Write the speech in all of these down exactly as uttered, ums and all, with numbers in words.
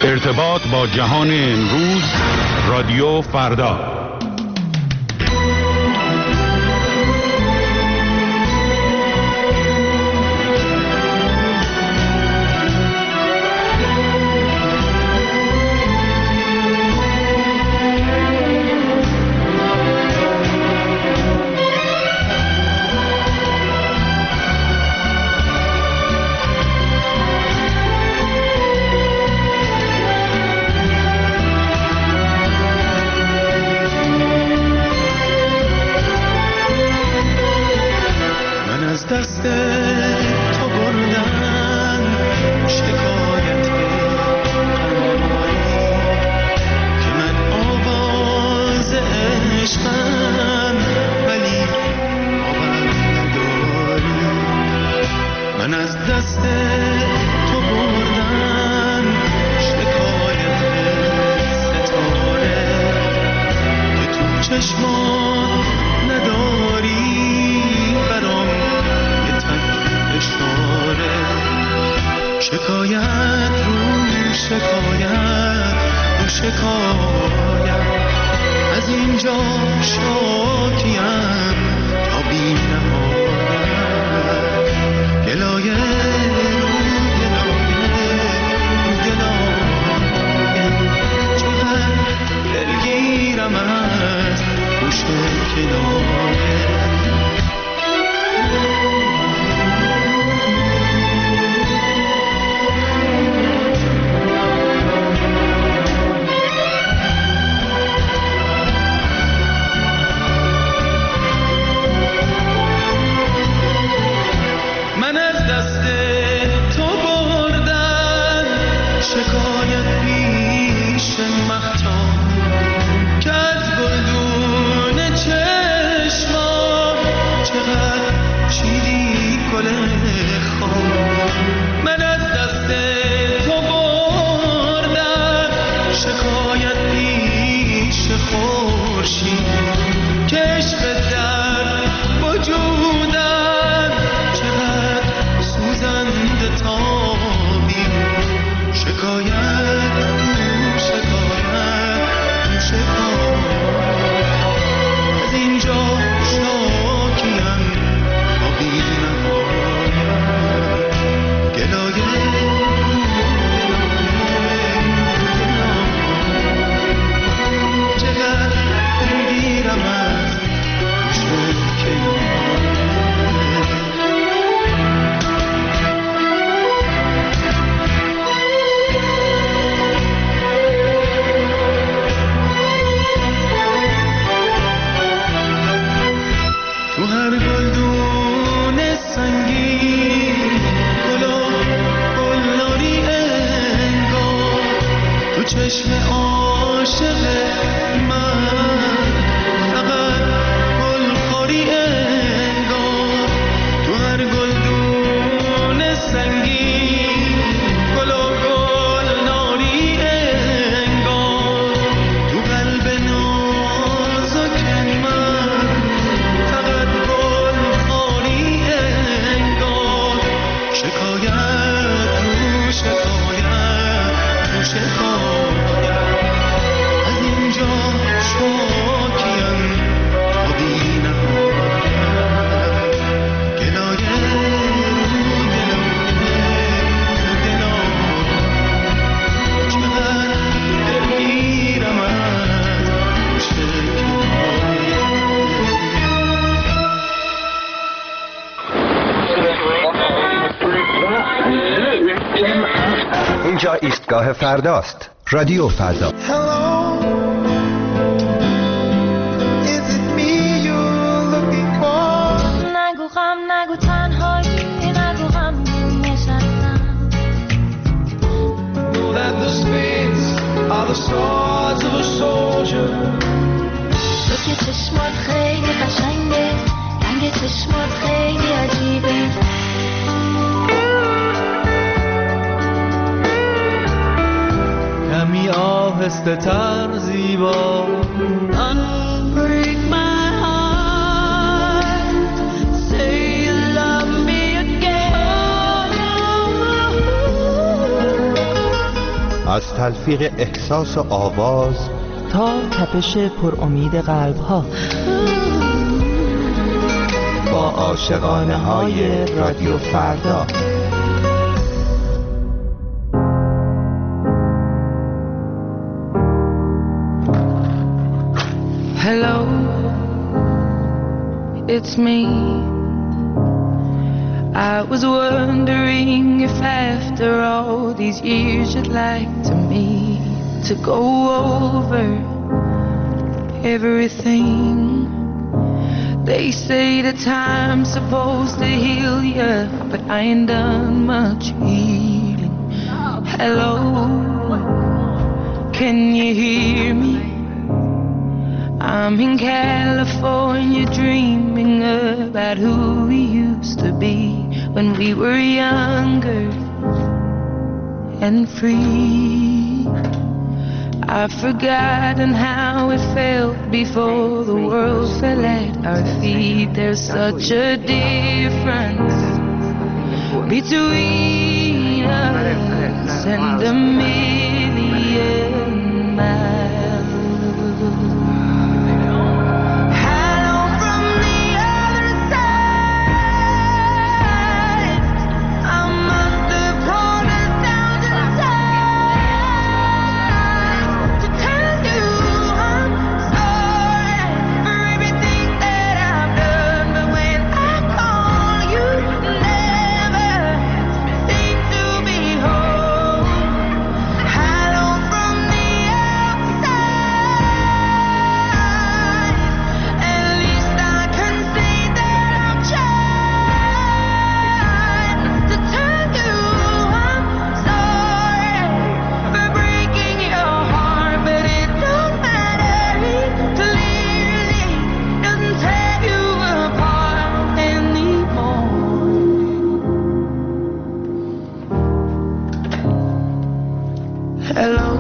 ارتباط با جهان امروز، رادیو فردا. اینجا ایستگاه فرداست. رادیو فردا. نگو غم، نگو تنهایی، نگو غم نشستم. تو که چشمات خیلی قشنگه، رنگ چشمات خیلی عجیبه. کمی آهسته تر زیبا. Unbreak my heart, say you love me again. از تلفیق احساس و آواز تا تپش پر امید قلب ها، با عاشقانه های رادیو فردا. Hello, it's me. I was wondering if after all these years you'd like to meet to go over everything. They say that time's supposed to heal ya, but I ain't done much healing. Hello, can you hear me? I'm in California dreaming about who we used to be when we were younger and free. I've forgotten how it felt before the world fell at our feet. There's such a difference between us and a million miles. Hello from the other side. I must have called a thousand times to tell you I'm sorry for everything that I've done. But when I call, you never seem to be home. Hello from the outside. At least I can say that I've tried to tell you I'm sorry for breaking your heart, but it don't matter. It clearly doesn't tear you apart anymore. Hello,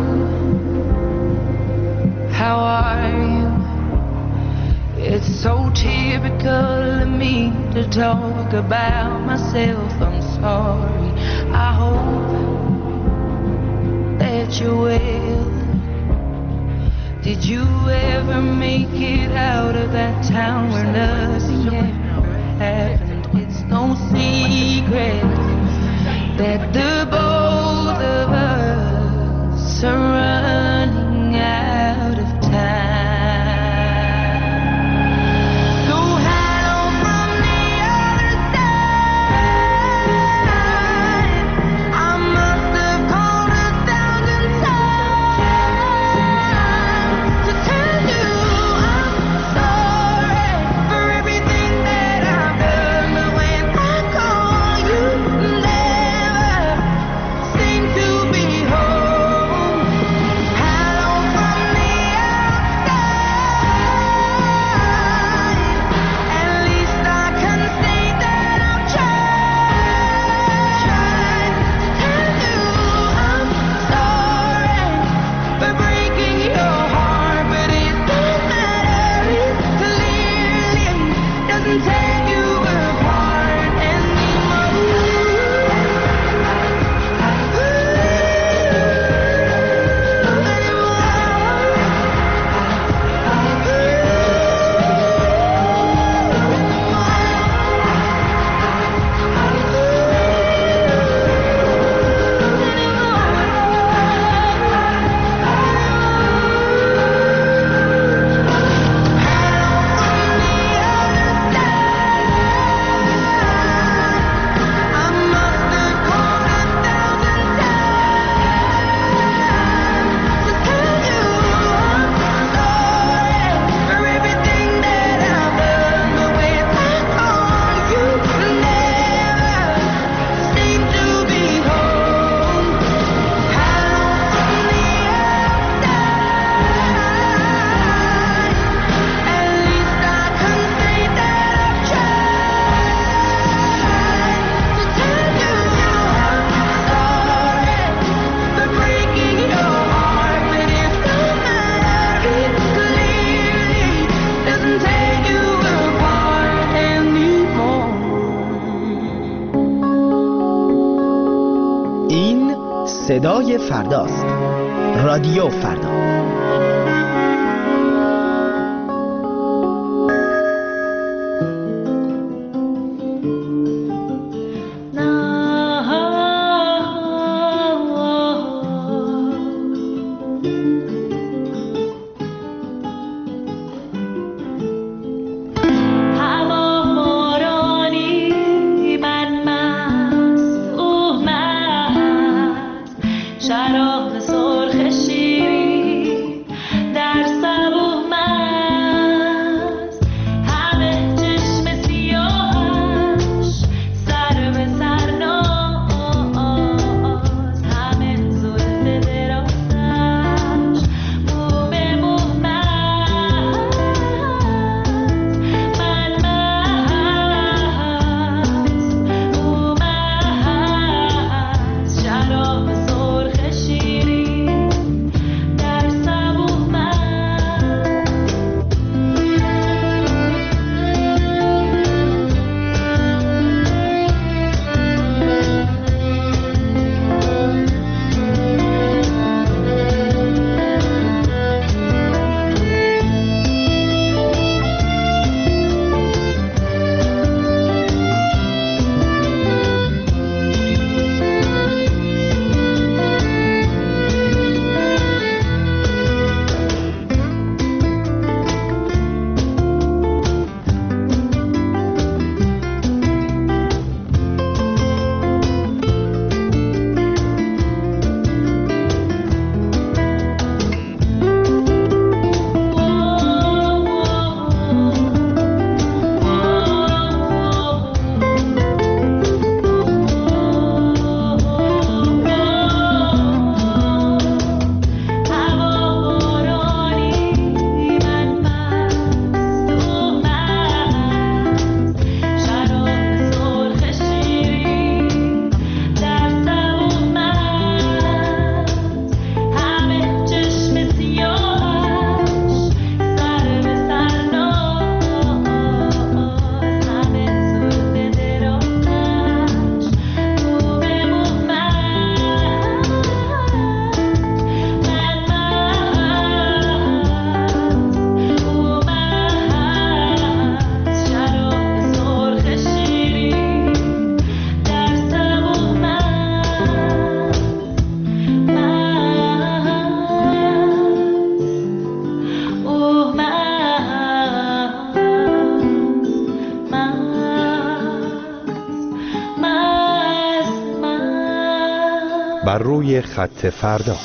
how are you? It's so typical of me to talk about myself. I'm sorry. I hope that you're well. Did you ever make it out of that town where nothing ever happened? It's no secret that the both of us are running out of time. So hello from the other side. I must have called a thousand times to tell you I'm sorry for everything that I've done. But when I call, you never صدای فرداست. رادیو فردا. بر روی خط فردا.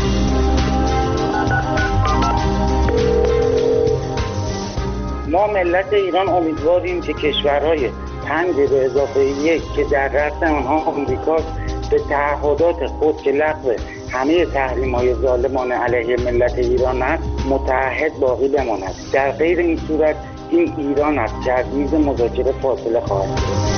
ما ملت ایران امیدواریم که کشورهای پنج به اضافه یک که در رأس آنها آمریکاست به تعهدات خود که لغو همه تحریم‌های ظالمانه علیه ملت ایران است متعهد باقی بماند. در غیر این صورت این ایران است که از میز مذاکره فاصله خواهد گرفت.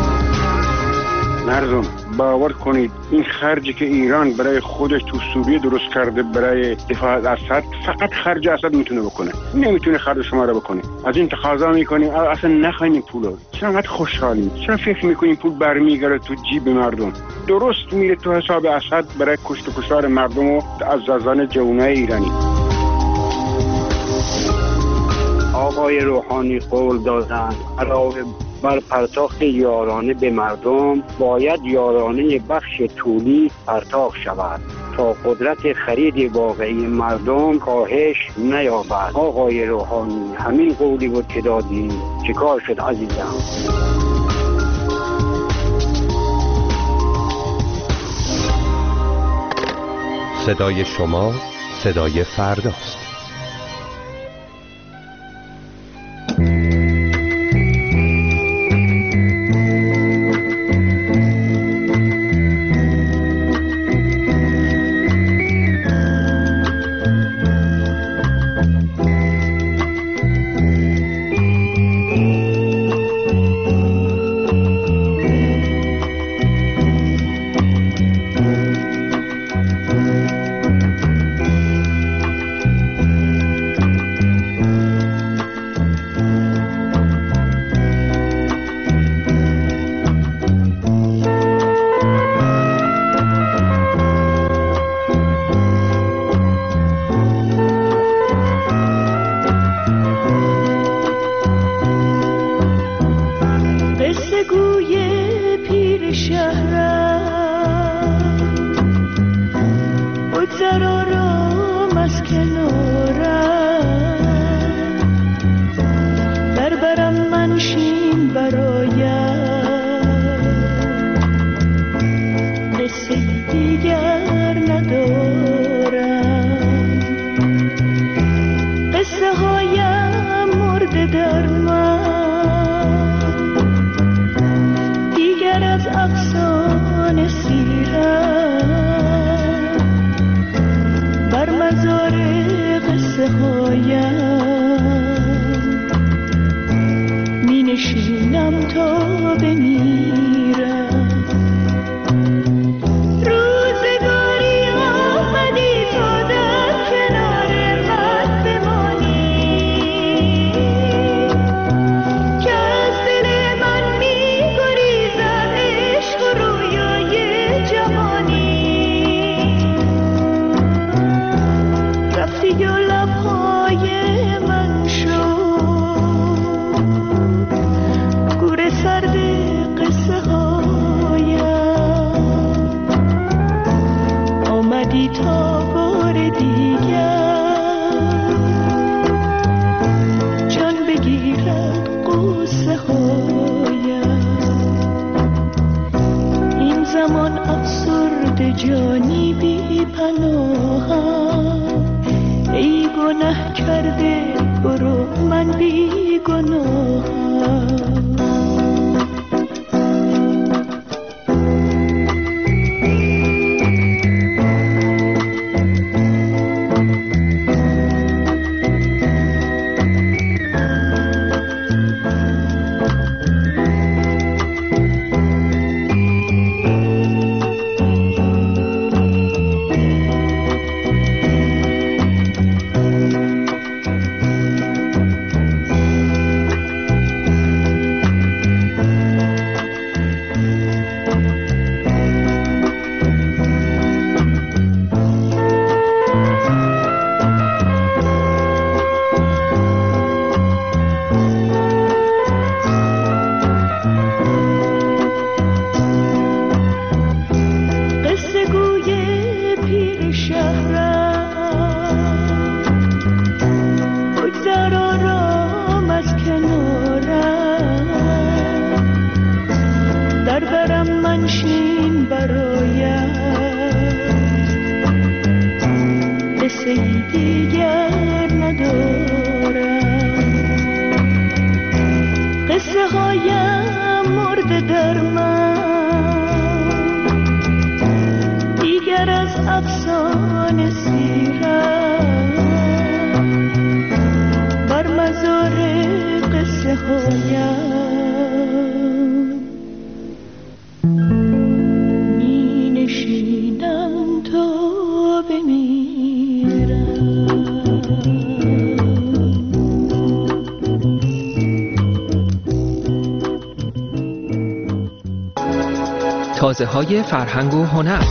مردم باور کنید این خرجی که ایران برای خودش تو سوریه درست کرده برای دفاع از اسد فقط خرج اسد میتونه بکنه، نمیتونه خرج شما رو بکنه. از این تقاضا میکنیم اصلا نخواین این پولو. چرا انقدر خوشحالین؟ چرا فکر میکنین پول برمیگره تو جیب مردم؟ درست میره تو حساب اسد برای کشت و کشتار مردم و عزازان جوانای ایرانی. آقای روحانی قول دادند علاوه بر پرداخت یارانه به مردم باید یارانه بخش طولی پرداخت شود تا قدرت خرید واقعی مردم کاهش نیابد. آقای روحانی همین قولی بود که دادیم، چیکار شد عزیزم؟ صدای شما صدای فرداست. بگذر آرام از کنارم، در برم منشین برایم، قصه دیگر ندارم، قصه هایم مرده در من، دیگر از افسانه سیرم، بر مزار قصه هایم می نشینم تا بمیرم. روزگاری آمدی تا در کنار من بمانی، که از دل من می گریزد عشق و رویای جوانی. رفتی و لبهای من شد گور سرد قصه هایم، آمدی تا بار دیگر جان بگیرد قصه هایم. این زمان افسرده جانی بی پناهم، ای گناه کرده برو من بی گناهم. تازه‌های فرهنگ و هنر.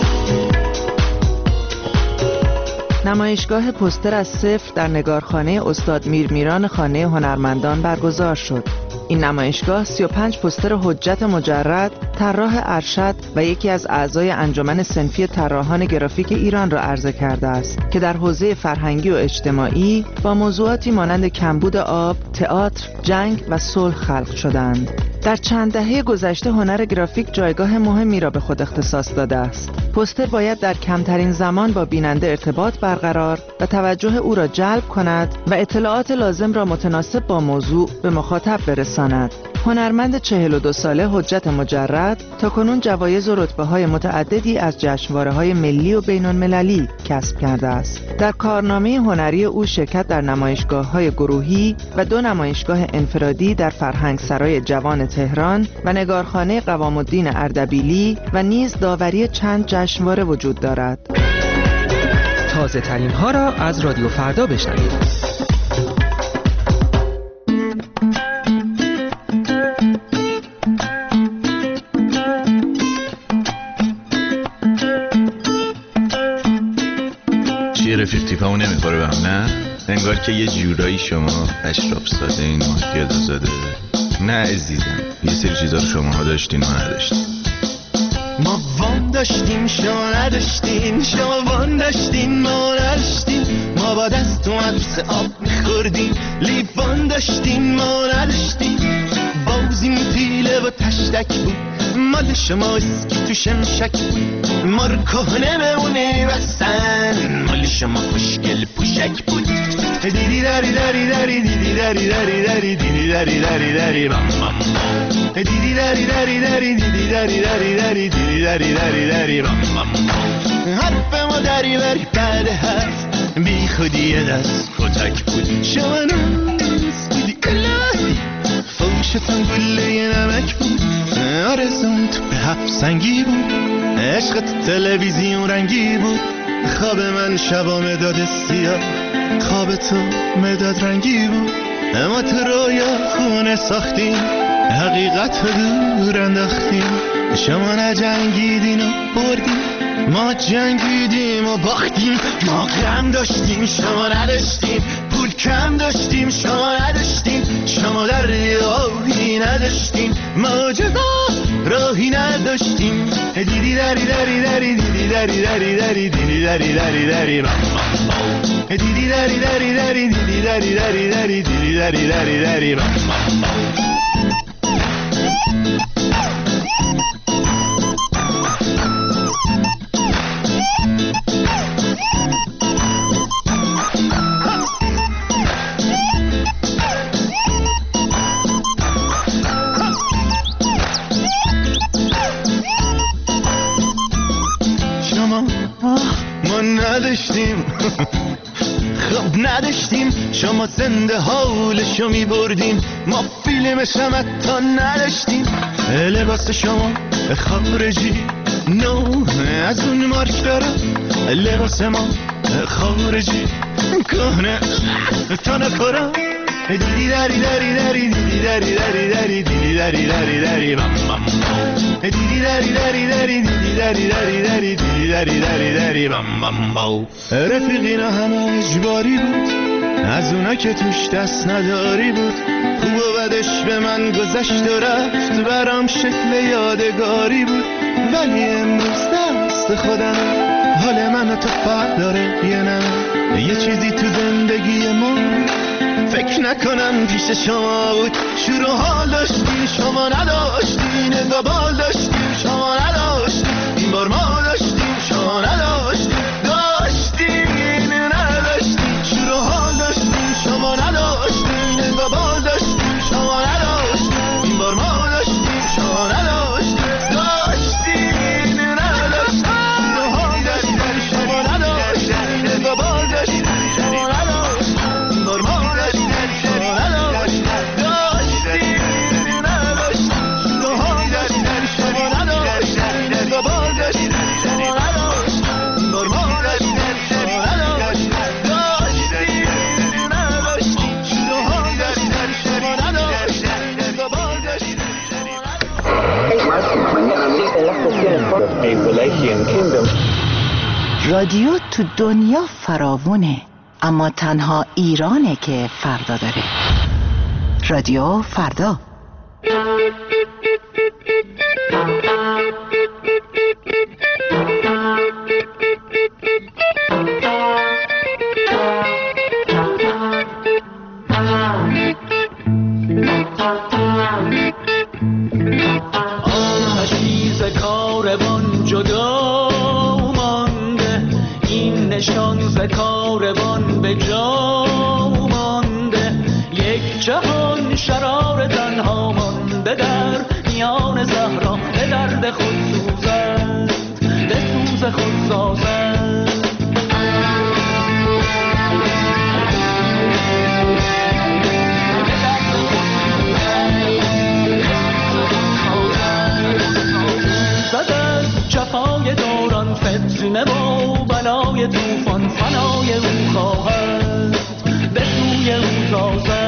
نمایشگاه پوستر از صفر در نگارخانه استاد میرمیران خانه هنرمندان برگزار شد. این نمایشگاه سی و پنج پوستر حجت مجرد، طراح ارشد و یکی از اعضای انجمن صنفی طراحان گرافیک ایران را عرضه کرده است که در حوزه فرهنگی و اجتماعی با موضوعاتی مانند کمبود آب، تئاتر، جنگ و صلح خلق شدند. در چند دهه گذشته هنر گرافیک جایگاه مهمی را به خود اختصاص داده است. پوستر باید در کمترین زمان با بیننده ارتباط برقرار و توجه او را جلب کند و اطلاعات لازم را متناسب با موضوع به مخاطب برساند. هنرمند چهل و دو ساله حجت مجرد تاکنون جوایز و رتبه‌های متعددی از جشنواره‌های ملی و بین‌المللی کسب کرده است. در کارنامه هنری او شرکت در نمایشگاه‌های گروهی و دو نمایشگاه انفرادی در فرهنگسرای جوان تهران و نگارخانه قوام الدین اردبیلی و نیز داوری چند جشنواره وجود دارد. تازه ترین ها را از رادیو فردا بشنوید. رفیق تیپمون نمیخوره به هم، نه؟ انگار که یه جورایی شما اشراف ساده این ماهی زاده. نه عزیزم، یه سری چیزا رو شماها داشتین و نداشتین. ما وام داشتیم شما نداشتین، شما وام داشتین ما نداشتین، ما بعد از تو مدرسه آب میخوردیم، لیوان داشتین ما نداشتین، بازیم پیله و تشتک بود، مال شما اسکی تو شمشک بود، ما رو کهنه بمونه بستن، مال شما خوشگل پوشک بود. دیدی داری داری داری دیدی داری داری داری دیدی داری داری داری بام بام، دیدی داری داری داری دیدی داری داری داری دیدی داری داری داری بام بام، حرف ما داری بری بعد حرف بی خودی یه دست کتک بود، شما نوز بودی الهی فوشتون گله ی نمک بود، آرزون تو به حب سنگی بود، عشقت تلویزیون رنگی بود، خواب من شبا مداد سیاه، خواب تو مداد رنگی بود، اما تو رویا خونه ساختیم، حقیقت رو دور انداختیم، شما نجنگیدین و بردیم، ما جنگیدیم و باختیم، ما غم داشتیم شما نداشتیم، پول کم داشتیم شما نداشتیم، شما در راهی نداشتیم، ما جدا راهی نداشتیم، دیدی داری داری داری دیدی داری داری داری دیدی داری داری داری دیدی داری داری داری دیدی داری داری داری دیدی داری داری داری نداشتیم خب نداشتیم، شما زنده حالشو می بردیم، ما فیلمش هم حتی نداشتیم، لباس شما خارجی نو از اون مارک دارم، لباس ما خارجی کهنه تا نکارم، دیدی داری داری داری دیدی داری داری داری دیدی داری داری داری بام بام، دیدی داری داری داری دیدی داری داری داری دیدی داری داری داری بام بام بام، رفیقینا همه اجباری بود، از اونا که توش دست نداری بود، خوب و بدش به من گذشت و رفت، برام شکل یادگاری بود، ولی امروز دست خودم، حال من و تو فرق داره یه نمه، یه چیزی تو زندگی ما فکر نکنم پیش شما بود، شروع حال داشتیم شما نداشتین، انگابال داشتیم شما نداشتین، این بار ما داشتیم شما نداشتین، داشتین نداشتین، شروع حال داشتیم شما نداشتین، انگابال داشتیم شما نداشتین، این بار ما داشتیم شما نداشتین، داشتین نداشتین، شروع حال داشتیم شما نداشتین، انگابال داشتیم شما نداشتین، این بار ما رادیو تو دنیا فراوونه، اما تنها ایرانه که فردا داره. رادیو فردا. آتشیز کاروان جدا مانده، این نشان ز کاروان به جا مانده، یک جهان شرار تنها مانده در میان صحرا، به درد خود سوزد به سوز خود سازد. جفای دوران فتنه و بلای توفان، فنای او خواهد به سوی او تازد.